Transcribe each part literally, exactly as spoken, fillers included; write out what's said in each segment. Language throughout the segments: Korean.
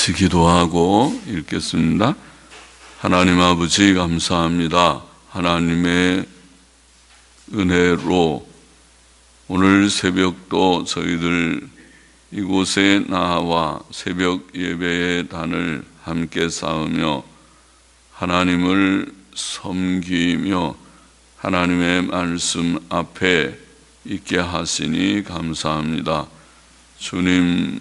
같이 기도하고 읽겠습니다. 하나님 아버지 감사합니다. 하나님의 은혜로 오늘 새벽도 저희들 이곳에 나와 새벽 예배의 단을 함께 쌓으며 하나님을 섬기며 하나님의 말씀 앞에 있게 하시니 감사합니다. 주님,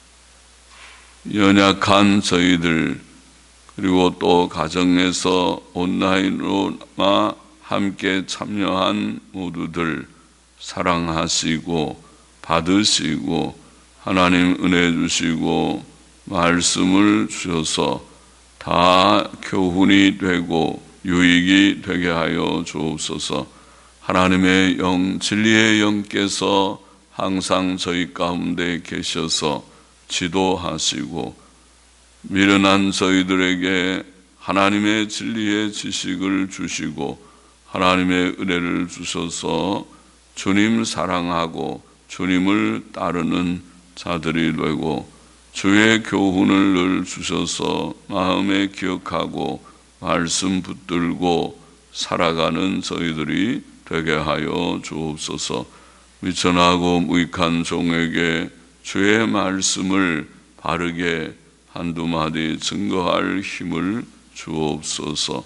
연약한 저희들 그리고 또 가정에서 온라인으로만 함께 참여한 모두들 사랑하시고 받으시고 하나님 은혜 주시고 말씀을 주셔서 다 교훈이 되고 유익이 되게 하여 주옵소서. 하나님의 영, 진리의 영께서 항상 저희 가운데 계셔서 지도하시고 미련한 저희들에게 하나님의 진리의 지식을 주시고 하나님의 은혜를 주셔서 주님 사랑하고 주님을 따르는 자들이 되고 주의 교훈을 늘 주셔서 마음에 기억하고 말씀 붙들고 살아가는 저희들이 되게 하여 주옵소서. 미천하고 무익한 종에게 주의 말씀을 바르게 한두 마디 증거할 힘을 주옵소서.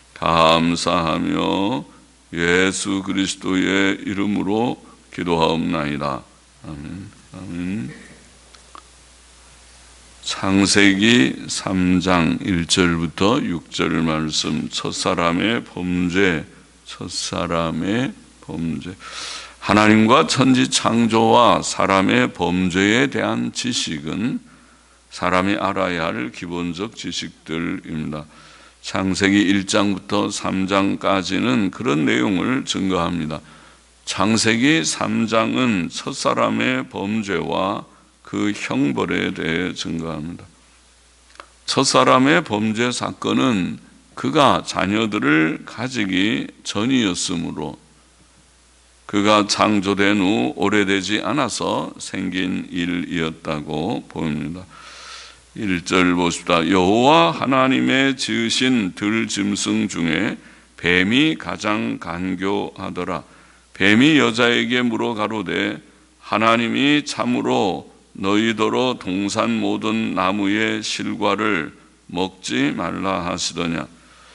감사하며 예수 그리스도의 이름으로 기도하옵나이다. 아멘. 아멘. 창세기 삼 장 일 절부터 육 절 말씀, 첫사람의 범죄, 첫사람의 범죄. 하나님과 천지 창조와 사람의 범죄에 대한 지식은 사람이 알아야 할 기본적 지식들입니다. 창세기 일 장부터 삼 장까지는 그런 내용을 증거합니다. 창세기 삼 장은 첫사람의 범죄와 그 형벌에 대해 증거합니다. 첫사람의 범죄 사건은 그가 자녀들을 가지기 전이었으므로 그가 창조된 후 오래되지 않아서 생긴 일이었다고 보입니다. 일 절 보십시다. 여호와 하나님의 지으신 들짐승 중에 뱀이 가장 간교하더라. 뱀이 여자에게 물어 가로되 하나님이 참으로 너희더러 동산 모든 나무의 실과를 먹지 말라 하시더냐.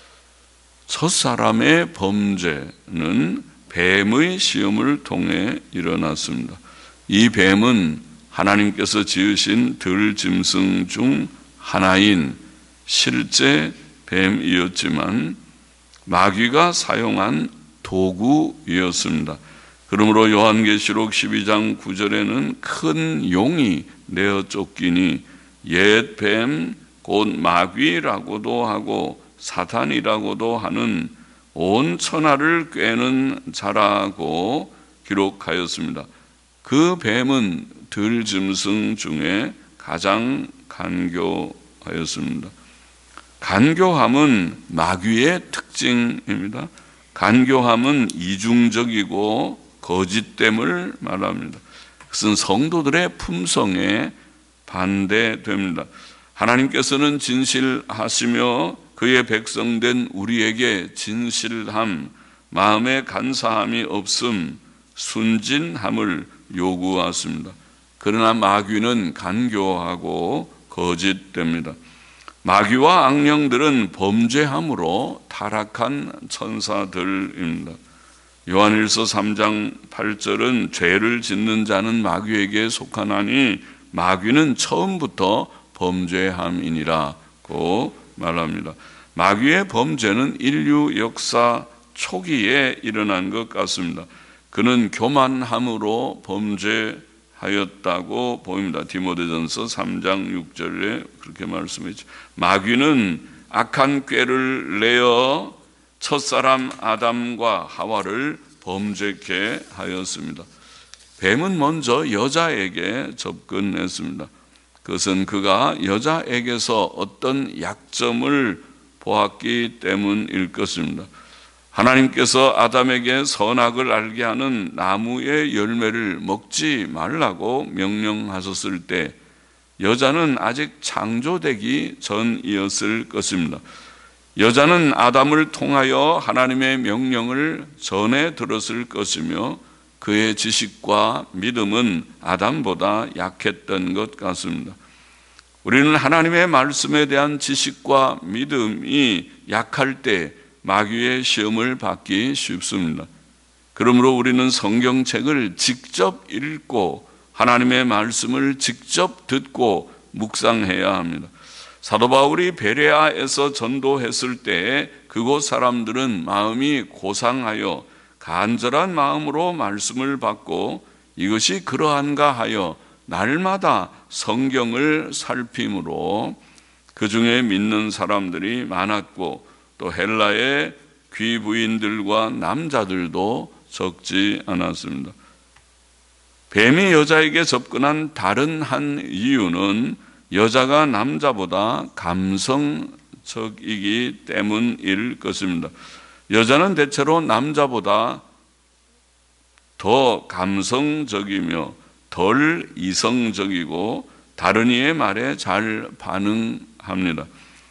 첫사람의 범죄는 뱀의 시험을 통해 일어났습니다. 이 뱀은 하나님께서 지으신 들짐승 중 하나인 실제 뱀이었지만 마귀가 사용한 도구이었습니다. 그러므로 요한계시록 십이 장 구 절에는 큰 용이 내어 쫓기니 옛 뱀 곧 마귀라고도 하고 사탄이라고도 하는 온 천하를 꿰는 자라고 기록하였습니다. 그 뱀은 들짐승 중에 가장 간교하였습니다. 간교함은 마귀의 특징입니다. 간교함은 이중적이고 거짓됨을 말합니다. 그것은 성도들의 품성에 반대됩니다. 하나님께서는 진실하시며 그의 백성된 우리에게 진실함, 마음의 간사함이 없음, 순진함을 요구하십니다. 그러나 마귀는 간교하고 거짓됩니다. 마귀와 악령들은 범죄함으로 타락한 천사들입니다. 요한일서 삼 장 팔 절은 죄를 짓는 자는 마귀에게 속하나니 마귀는 처음부터 범죄함이니라고 말합니다. 마귀의 범죄는 인류 역사 초기에 일어난 것 같습니다. 그는 교만함으로 범죄하였다고 보입니다. 디모데전서 삼 장 육 절에 그렇게 말씀했죠. 마귀는 악한 꾀를 내어 첫사람 아담과 하와를 범죄케 하였습니다. 뱀은 먼저 여자에게 접근했습니다. 그것은 그가 여자에게서 어떤 약점을 보았기 때문일 것입니다. 하나님께서 아담에게 선악을 알게 하는 나무의 열매를 먹지 말라고 명령하셨을 때 여자는 아직 창조되기 전이었을 것입니다. 여자는 아담을 통하여 하나님의 명령을 전해 들었을 것이며 그의 지식과 믿음은 아담보다 약했던 것 같습니다. 우리는 하나님의 말씀에 대한 지식과 믿음이 약할 때 마귀의 시험을 받기 쉽습니다. 그러므로 우리는 성경책을 직접 읽고 하나님의 말씀을 직접 듣고 묵상해야 합니다. 사도 바울이 베레아에서 전도했을 때 그곳 사람들은 마음이 고상하여 간절한 마음으로 말씀을 받고 이것이 그러한가 하여 날마다 성경을 살핌으로 그 중에 믿는 사람들이 많았고 또 헬라의 귀부인들과 남자들도 적지 않았습니다. 뱀이 여자에게 접근한 다른 한 이유는 여자가 남자보다 감성적이기 때문일 것입니다. 여자는 대체로 남자보다 더 감성적이며 덜 이성적이고 다른 이의 말에 잘 반응합니다.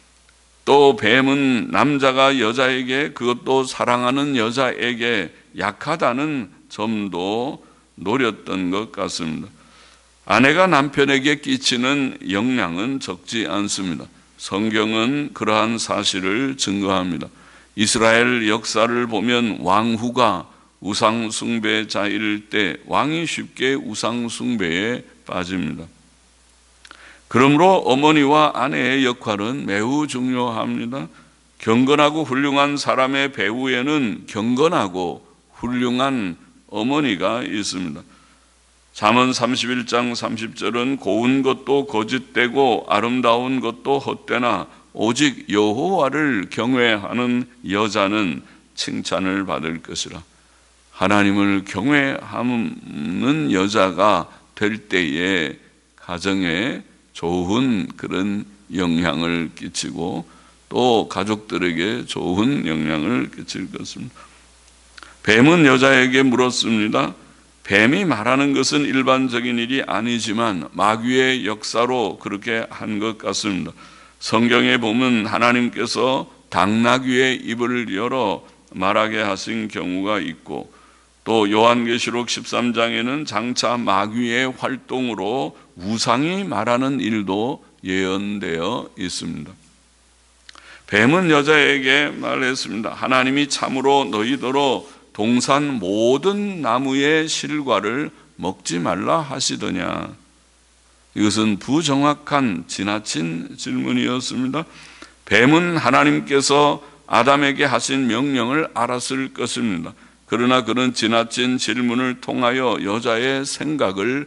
또 뱀은 남자가 여자에게, 그것도 사랑하는 여자에게 약하다는 점도 노렸던 것 같습니다. 아내가 남편에게 끼치는 영향은 적지 않습니다. 성경은 그러한 사실을 증거합니다. 이스라엘 역사를 보면 왕후가 우상숭배자일 때 왕이 쉽게 우상숭배에 빠집니다. 그러므로 어머니와 아내의 역할은 매우 중요합니다. 경건하고 훌륭한 사람의 배후에는 경건하고 훌륭한 어머니가 있습니다. 잠언 삼십일 장 삼십 절은 고운 것도 거짓되고 아름다운 것도 헛되나 오직 여호와를 경외하는 여자는 칭찬을 받을 것이라. 하나님을 경외하는 여자가 될 때에 가정에 좋은 그런 영향을 끼치고 또 가족들에게 좋은 영향을 끼칠 것입니다. 뱀은 여자에게 물었습니다. 뱀이 말하는 것은 일반적인 일이 아니지만 마귀의 역사로 그렇게 한 것 같습니다. 성경에 보면 하나님께서 당나귀의 입을 열어 말하게 하신 경우가 있고 또 요한계시록 십삼 장에는 장차 마귀의 활동으로 우상이 말하는 일도 예언되어 있습니다. 뱀은 여자에게 말했습니다. 하나님이 참으로 너희더러 동산 모든 나무의 실과를 먹지 말라 하시더냐. 이것은 부정확한 지나친 질문이었습니다. 뱀은 하나님께서 아담에게 하신 명령을 알았을 것입니다. 그러나 그런 지나친 질문을 통하여 여자의 생각을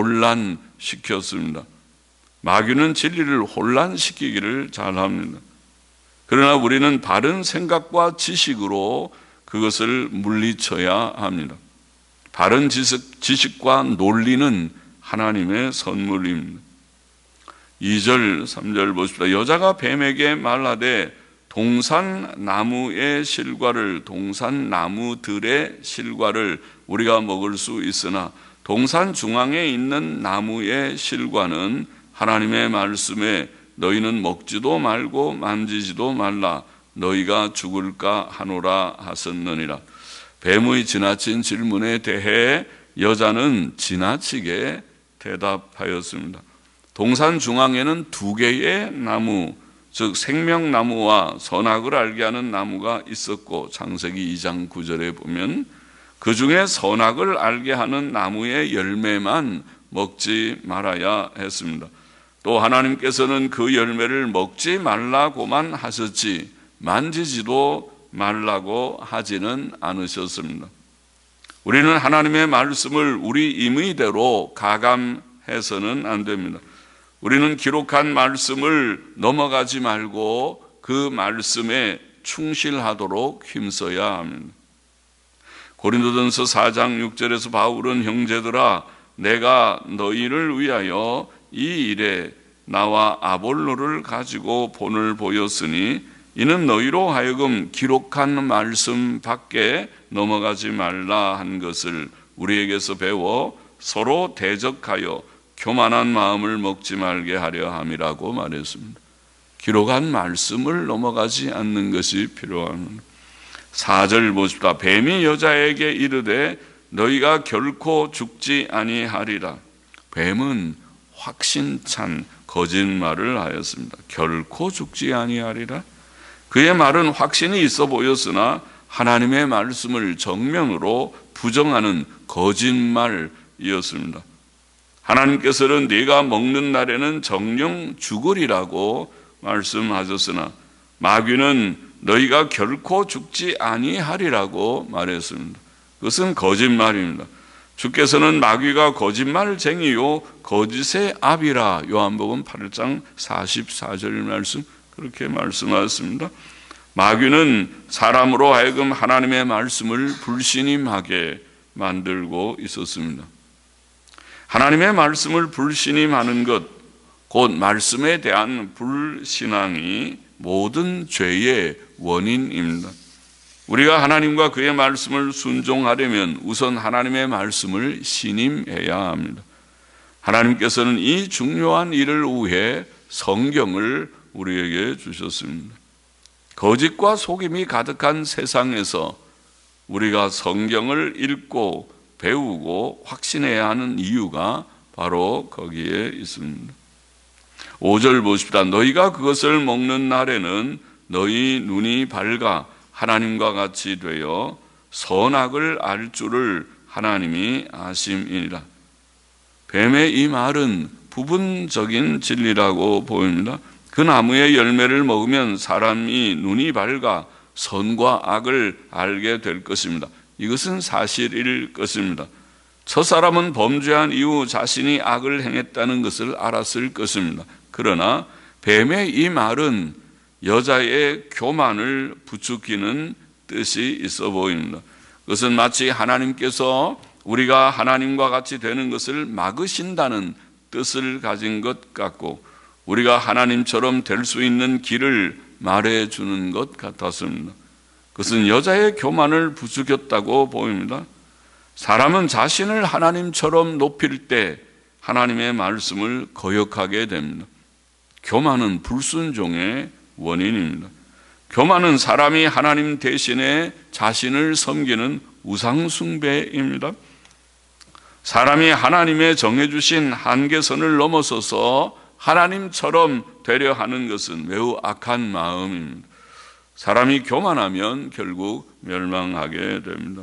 혼란시켰습니다. 마귀는 진리를 혼란시키기를 잘합니다. 그러나 우리는 바른 생각과 지식으로 그것을 물리쳐야 합니다. 바른 지식, 지식과 논리는 하나님의 선물입니다. 이 절, 삼 절 보십시다. 여자가 뱀에게 말하되 동산 나무의 실과를, 동산 나무들의 실과를 우리가 먹을 수 있으나 동산 중앙에 있는 나무의 실과는 하나님의 말씀에 너희는 먹지도 말고 만지지도 말라 너희가 죽을까 하노라 하셨느니라. 뱀의 지나친 질문에 대해 여자는 지나치게 대답하였습니다. 동산 중앙에는 두 개의 나무, 즉 생명나무와 선악을 알게 하는 나무가 있었고 창세기 이 장 구 절에 보면 그 중에 선악을 알게 하는 나무의 열매만 먹지 말아야 했습니다. 또 하나님께서는 그 열매를 먹지 말라고만 하셨지 만지지도 말라고 하지는 않으셨습니다. 우리는 하나님의 말씀을 우리 임의대로 가감해서는 안 됩니다. 우리는 기록한 말씀을 넘어가지 말고 그 말씀에 충실하도록 힘써야 합니다. 고린도전서 사 장 육 절에서 바울은 형제들아 내가 너희를 위하여 이 일에 나와 아볼로를 가지고 본을 보였으니 이는 너희로 하여금 기록한 말씀 밖에 넘어가지 말라 한 것을 우리에게서 배워 서로 대적하여 교만한 마음을 먹지 말게 하려 함이라고 말했습니다. 기록한 말씀을 넘어가지 않는 것이 필요합니다. 사 절 보십시다. 뱀이 여자에게 이르되 너희가 결코 죽지 아니하리라. 뱀은 확신찬 거짓말을 하였습니다. 결코 죽지 아니하리라. 그의 말은 확신이 있어 보였으나 하나님의 말씀을 정면으로 부정하는 거짓말이었습니다. 하나님께서는 네가 먹는 날에는 정령 죽으리라고 말씀하셨으나 마귀는 너희가 결코 죽지 아니하리라고 말했습니다. 그것은 거짓말입니다. 주께서는 마귀가 거짓말쟁이요 거짓의 아비라, 요한복음 팔 장 사십사 절 말씀 그렇게 말씀하셨습니다. 마귀는 사람으로 하여금 하나님의 말씀을 불신임하게 만들고 있었습니다. 하나님의 말씀을 불신임하는 것, 곧 말씀에 대한 불신앙이 모든 죄의 원인입니다. 우리가 하나님과 그의 말씀을 순종하려면 우선 하나님의 말씀을 신임해야 합니다. 하나님께서는 이 중요한 일을 위해 성경을 우리에게 주셨습니다. 거짓과 속임이 가득한 세상에서 우리가 성경을 읽고 배우고 확신해야 하는 이유가 바로 거기에 있습니다. 오 절 보십시다. 너희가 그것을 먹는 날에는 너희 눈이 밝아 하나님과 같이 되어 선악을 알 줄을 하나님이 아심이니라. 뱀의 이 말은 부분적인 진리라고 보입니다. 그 나무의 열매를 먹으면 사람이 눈이 밝아 선과 악을 알게 될 것입니다. 이것은 사실일 것입니다. 첫사람은 범죄한 이후 자신이 악을 행했다는 것을 알았을 것입니다. 그러나 뱀의 이 말은 여자의 교만을 부추기는 뜻이 있어 보입니다. 그것은 마치 하나님께서 우리가 하나님과 같이 되는 것을 막으신다는 뜻을 가진 것 같고 우리가 하나님처럼 될 수 있는 길을 말해주는 것 같았습니다. 그것은 여자의 교만을 부추겼다고 보입니다. 사람은 자신을 하나님처럼 높일 때 하나님의 말씀을 거역하게 됩니다. 교만은 불순종의 원인입니다. 교만은 사람이 하나님 대신에 자신을 섬기는 우상숭배입니다. 사람이 하나님의 정해주신 한계선을 넘어서서 하나님처럼 되려 하는 것은 매우 악한 마음입니다. 사람이 교만하면 결국 멸망하게 됩니다.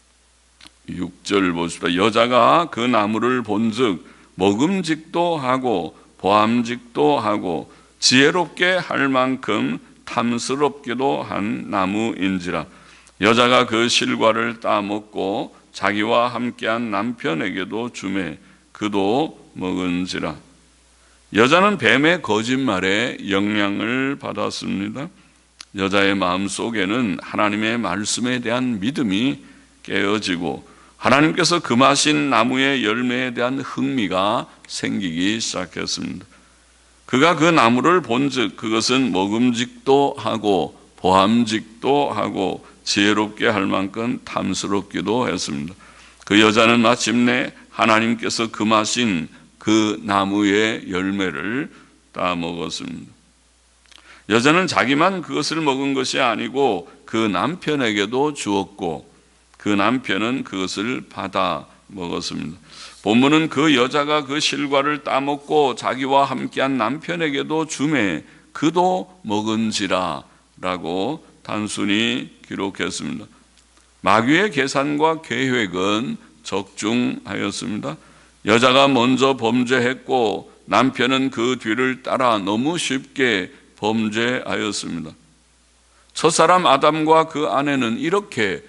육 절 보십시다. 여자가 그 나무를 본즉 먹음직도 하고 보암직도 하고 지혜롭게 할 만큼 탐스럽기도 한 나무인지라. 여자가 그 실과를 따먹고 자기와 함께한 남편에게도 주매 그도 먹은지라. 여자는 뱀의 거짓말에 영향을 받았습니다. 여자의 마음속에는 하나님의 말씀에 대한 믿음이 깨어지고 하나님께서 금하신 나무의 열매에 대한 흥미가 생기기 시작했습니다. 그가 그 나무를 본즉 그것은 먹음직도 하고 보암직도 하고 지혜롭게 할 만큼 탐스럽기도 했습니다. 그 여자는 마침내 하나님께서 금하신 그 나무의 열매를 따먹었습니다. 여자는 자기만 그것을 먹은 것이 아니고 그 남편에게도 주었고 그 남편은 그것을 받아 먹었습니다. 본문은 그 여자가 그 실과를 따먹고 자기와 함께한 남편에게도 주매 그도 먹은지라 라고 단순히 기록했습니다. 마귀의 계산과 계획은 적중하였습니다. 여자가 먼저 범죄했고 남편은 그 뒤를 따라 너무 쉽게 범죄하였습니다. 첫사람 아담과 그 아내는 이렇게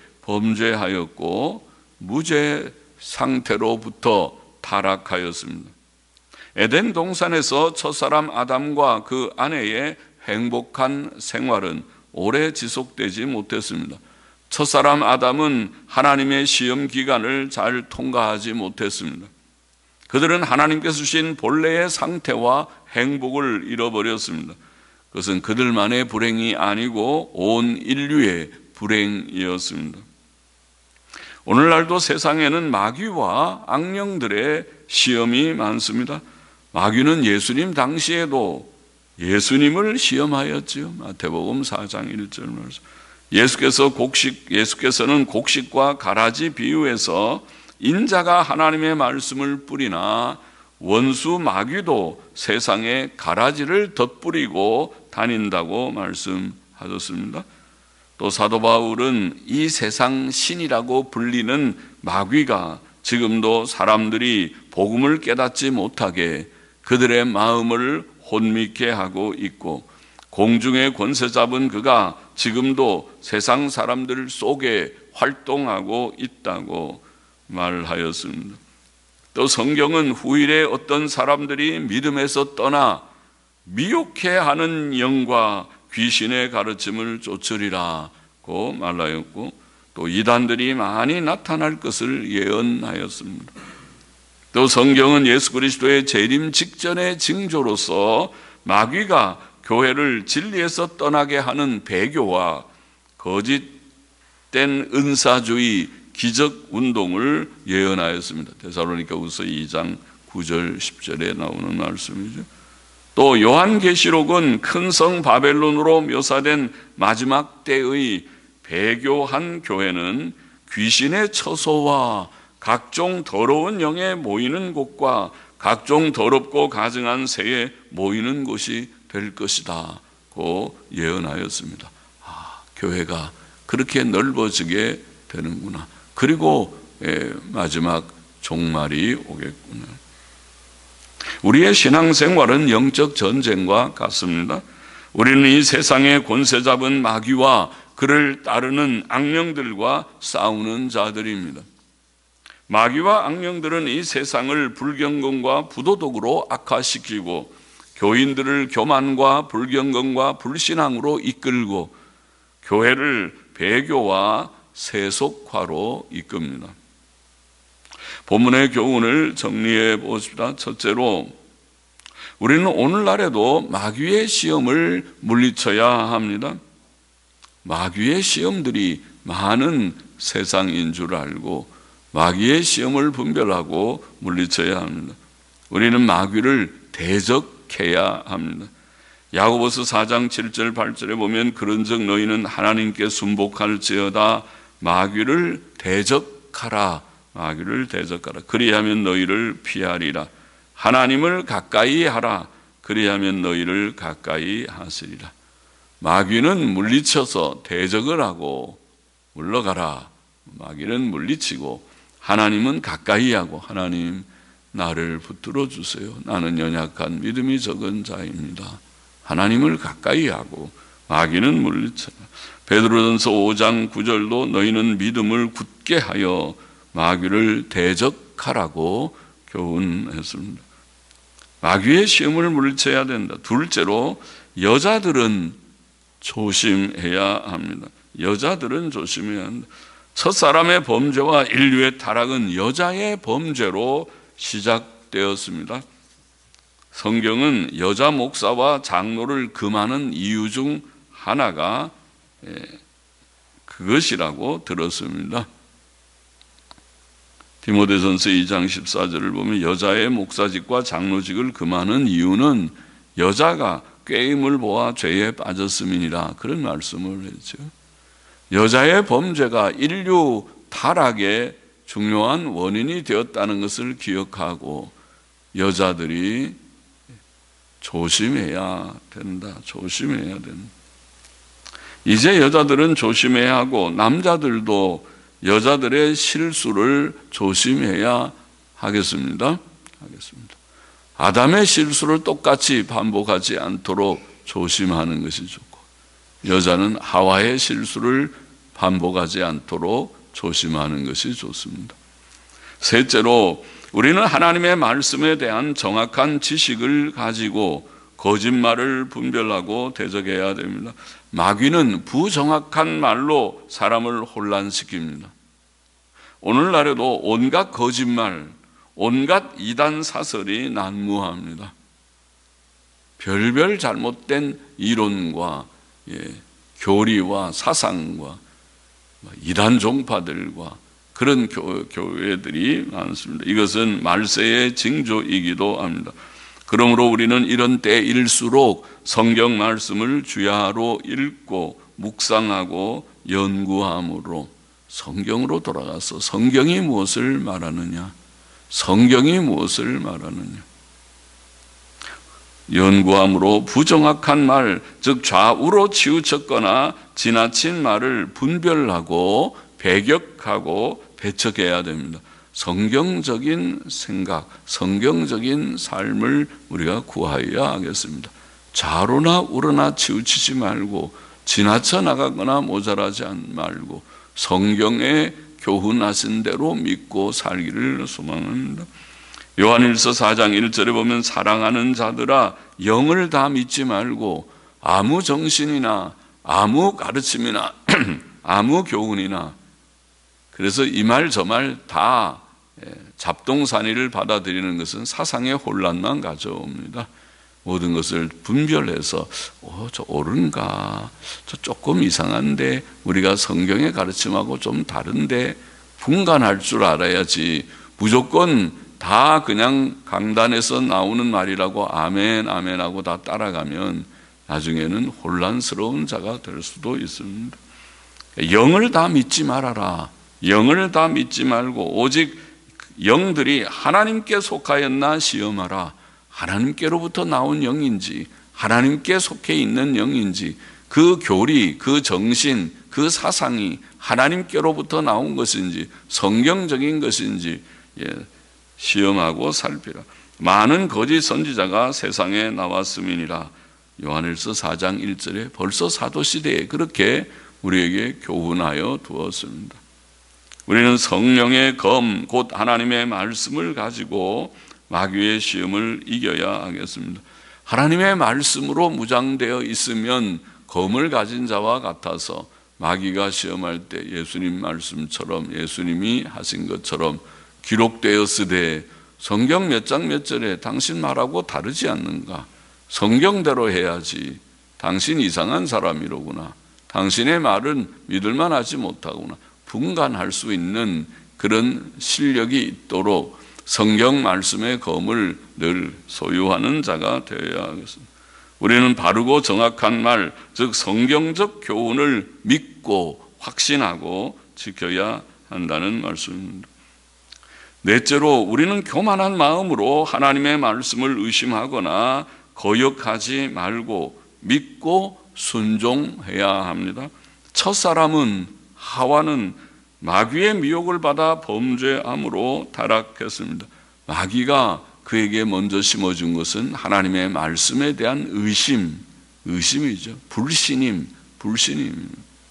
범죄하였고 무죄 상태로부터 타락하였습니다. 에덴 동산에서 첫사람 아담과 그 아내의 행복한 생활은 오래 지속되지 못했습니다. 첫사람 아담은 하나님의 시험 기간을 잘 통과하지 못했습니다. 그들은 하나님께서 주신 본래의 상태와 행복을 잃어버렸습니다. 그것은 그들만의 불행이 아니고 온 인류의 불행이었습니다. 오늘날도 세상에는 마귀와 악령들의 시험이 많습니다. 마귀는 예수님 당시에도 예수님을 시험하였지요. 마태복음 사 장 일 절 말씀. 예수께서 곡식, 예수께서는 곡식과 가라지 비유에서 인자가 하나님의 말씀을 뿌리나 원수 마귀도 세상에 가라지를 덧뿌리고 다닌다고 말씀하셨습니다. 또 사도 바울은 이 세상 신이라고 불리는 마귀가 지금도 사람들이 복음을 깨닫지 못하게 그들의 마음을 혼미케 하고 있고, 공중의 권세 잡은 그가 지금도 세상 사람들 속에 활동하고 있다고 말하였습니다. 또 성경은 후일에 어떤 사람들이 믿음에서 떠나 미혹해하는 영과 귀신의 가르침을 쫓으리라고 말하였고, 또 이단들이 많이 나타날 것을 예언하였습니다. 또 성경은 예수 그리스도의 재림 직전의 징조로서 마귀가 교회를 진리에서 떠나게 하는 배교와 거짓된 은사주의 기적 운동을 예언하였습니다. 데살로니가후서 이 장 구 절 십 절에 나오는 말씀이죠. 또 요한계시록은 큰 성 바벨론으로 묘사된 마지막 때의 배교한 교회는 귀신의 처소와 각종 더러운 영에 모이는 곳과 각종 더럽고 가증한 새에 모이는 곳이 될 것이다 고 예언하였습니다. 아, 교회가 그렇게 넓어지게 되는구나. 그리고 예, 마지막 종말이 오겠구나. 우리의 신앙생활은 영적 전쟁과 같습니다. 우리는 이 세상의 권세 잡은 마귀와 그를 따르는 악령들과 싸우는 자들입니다. 마귀와 악령들은 이 세상을 불경건과 부도덕으로 악화시키고 교인들을 교만과 불경건과 불신앙으로 이끌고 교회를 배교와 세속화로 이끕니다. 본문의 교훈을 정리해 보십시다. 첫째로, 우리는 오늘날에도 마귀의 시험을 물리쳐야 합니다. 마귀의 시험들이 많은 세상인 줄 알고 마귀의 시험을 분별하고 물리쳐야 합니다. 우리는 마귀를 대적해야 합니다. 야고보서 사 장 칠 절 팔 절에 보면 그런즉 너희는 하나님께 순복할지어다 마귀를 대적하라. 마귀를 대적하라. 그리하면 너희를 피하리라. 하나님을 가까이 하라. 그리하면 너희를 가까이 하시리라. 마귀는 물리쳐서 대적을 하고 물러가라. 마귀는 물리치고 하나님은 가까이 하고, 하나님 나를 붙들어 주세요. 나는 연약한 믿음이 적은 자입니다. 하나님을 가까이 하고 마귀는 물리쳐라. 베드로전서 오 장 구 절도 너희는 믿음을 굳게 하여 마귀를 대적하라고 교훈했습니다. 마귀의 시험을 물리쳐야 된다. 둘째로, 여자들은 조심해야 합니다. 여자들은 조심해야 한다. 첫사람의 범죄와 인류의 타락은 여자의 범죄로 시작되었습니다. 성경은 여자 목사와 장로를 금하는 이유 중 하나가 그것이라고 들었습니다. 디모데전서 이 장 십사 절을 보면 여자의 목사직과 장로직을 금하는 이유는 여자가 꾀임을 보아 죄에 빠졌음이니라, 그런 말씀을 했죠. 여자의 범죄가 인류 타락의 중요한 원인이 되었다는 것을 기억하고 여자들이 조심해야 된다. 조심해야 된다. 이제 여자들은 조심해야 하고 남자들도 여자들의 실수를 조심해야 하겠습니다. 하겠습니다. 아담의 실수를 똑같이 반복하지 않도록 조심하는 것이 좋고, 여자는 하와의 실수를 반복하지 않도록 조심하는 것이 좋습니다. 셋째로, 우리는 하나님의 말씀에 대한 정확한 지식을 가지고 거짓말을 분별하고 대적해야 됩니다. 마귀는 부정확한 말로 사람을 혼란시킵니다. 오늘날에도 온갖 거짓말, 온갖 이단 사설이 난무합니다. 별별 잘못된 이론과 예, 교리와 사상과 이단 종파들과 그런 교, 교회들이 많습니다. 이것은 말세의 징조이기도 합니다. 그러므로 우리는 이런 때일수록 성경 말씀을 주야로 읽고 묵상하고 연구함으로 성경으로 돌아가서 성경이 무엇을 말하느냐, 성경이 무엇을 말하느냐 연구함으로 부정확한 말, 즉 좌우로 치우쳤거나 지나친 말을 분별하고 배격하고 배척해야 됩니다. 성경적인 생각, 성경적인 삶을 우리가 구하여야 하겠습니다. 좌로나 우로나 치우치지 말고 지나쳐 나가거나 모자라지 말고 성경에 교훈하신 대로 믿고 살기를 소망합니다. 요한일서 사 장 일 절에 보면 사랑하는 자들아 영을 다 믿지 말고 아무 정신이나 아무 가르침이나 아무 교훈이나, 그래서 이 말 저 말 다 잡동사니를 받아들이는 것은 사상의 혼란만 가져옵니다. 모든 것을 분별해서 어, 저 옳은가, 저 조금 이상한데, 우리가 성경의 가르침하고 좀 다른데 분간할 줄 알아야지 무조건 다 그냥 강단에서 나오는 말이라고 아멘 아멘 하고 다 따라가면 나중에는 혼란스러운 자가 될 수도 있습니다. 영을 다 믿지 말아라. 영을 다 믿지 말고 오직 영들이 하나님께 속하였나 시험하라. 하나님께로부터 나온 영인지 하나님께 속해 있는 영인지 그 교리, 그 정신, 그 사상이 하나님께로부터 나온 것인지 성경적인 것인지 예, 시험하고 살피라. 많은 거짓 선지자가 세상에 나왔음이니라. 요한일서 사 장 일 절에 벌써 사도시대에 그렇게 우리에게 교훈하여 두었습니다. 우리는 성령의 검, 곧 하나님의 말씀을 가지고 마귀의 시험을 이겨야 하겠습니다. 하나님의 말씀으로 무장되어 있으면 검을 가진 자와 같아서 마귀가 시험할 때 예수님 말씀처럼, 예수님이 하신 것처럼 기록되었으되 성경 몇 장 몇 절에 당신 말하고 다르지 않는가? 성경대로 해야지. 당신 이상한 사람이로구나. 당신의 말은 믿을만 하지 못하구나. 분간할 수 있는 그런 실력이 있도록 성경 말씀의 검을 늘 소유하는 자가 되어야 하겠습니다. 우리는 바르고 정확한 말, 즉 성경적 교훈을 믿고 확신하고 지켜야 한다는 말씀입니다. 넷째로 우리는 교만한 마음으로 하나님의 말씀을 의심하거나 거역하지 말고 믿고 순종해야 합니다. 첫사람은 하와는 마귀의 미혹을 받아 범죄함으로 타락했습니다. 마귀가 그에게 먼저 심어준 것은 하나님의 말씀에 대한 의심, 의심이죠. 불신임, 불신임.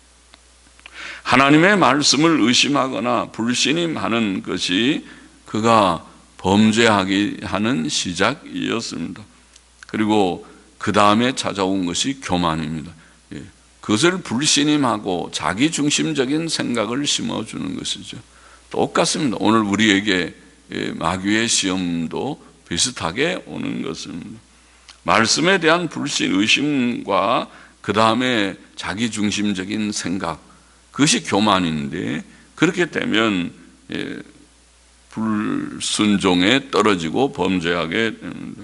하나님의 말씀을 의심하거나 불신임하는 것이 그가 범죄하게 하는 시작이었습니다. 그리고 그 다음에 찾아온 것이 교만입니다. 그것을 불신임하고 자기중심적인 생각을 심어주는 것이죠. 똑같습니다. 오늘 우리에게 마귀의 시험도 비슷하게 오는 것입니다. 말씀에 대한 불신, 의심과 그 다음에 자기중심적인 생각, 그것이 교만인데 그렇게 되면 불순종에 떨어지고 범죄하게 됩니다.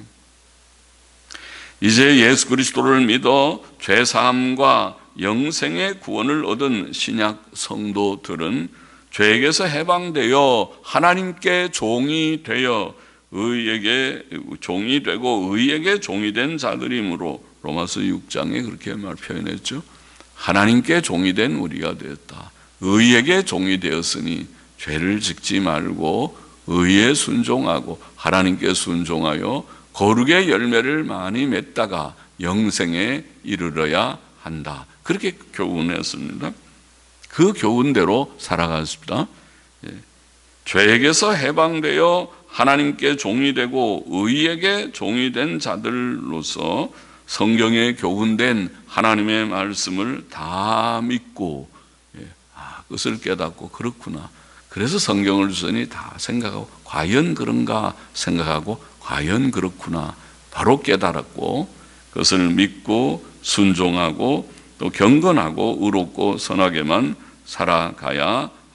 이제 예수 그리스도를 믿어 죄사함과 영생의 구원을 얻은 신약 성도들은 죄에게서 해방되어 하나님께 종이 되어 의에게 종이 되고 의에게 종이 된 자들이므로 로마서 육 장에 그렇게 말 표현했죠. 하나님께 종이 된 우리가 되었다. 의에게 종이 되었으니 죄를 짓지 말고 의에 순종하고 하나님께 순종하여 거룩의 열매를 많이 맺다가 영생에 이르러야 한다. 그렇게 교훈했습니다. 그 교훈대로 살아갔습니다. 죄에게서 해방되어 하나님께 종이 되고 의에게 종이 된 자들로서 성경에 교훈된 하나님의 말씀을 다 믿고 아, 그것을 깨닫고 그렇구나. 그래서 성경을 주더니 다 생각하고 과연 그런가 생각하고 과연 그렇구나 바로 깨달았고 그것을 믿고 순종하고 또 경건하고 의롭고 선하게만 살아가야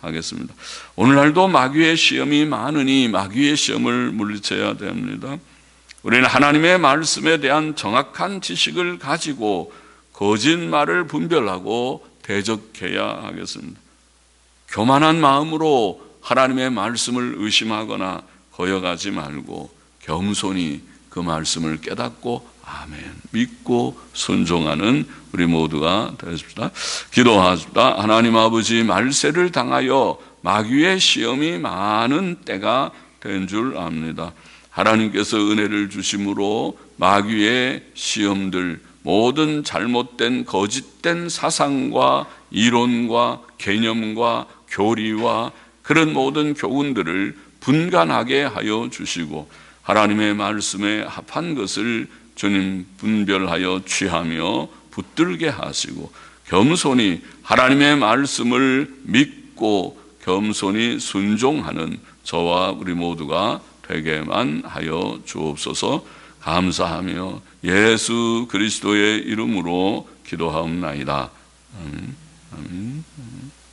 하겠습니다. 오늘날도 마귀의 시험이 많으니 마귀의 시험을 물리쳐야 됩니다. 우리는 하나님의 말씀에 대한 정확한 지식을 가지고 거짓말을 분별하고 대적해야 하겠습니다. 교만한 마음으로 하나님의 말씀을 의심하거나 거역하지 말고 겸손히 그 말씀을 깨닫고 아멘 믿고 순종하는 우리 모두가 되십시다. 기도하십시다. 하나님 아버지, 말세를 당하여 마귀의 시험이 많은 때가 된 줄 압니다. 하나님께서 은혜를 주심으로 마귀의 시험들, 모든 잘못된 거짓된 사상과 이론과 개념과 교리와 그런 모든 교훈들을 분간하게 하여 주시고 하나님의 말씀에 합한 것을 주님 분별하여 취하며 붙들게 하시고 겸손히 하나님의 말씀을 믿고 겸손히 순종하는 저와 우리 모두가 되게만 하여 주옵소서. 감사하며 예수 그리스도의 이름으로 기도하옵나이다. 아멘. 아멘.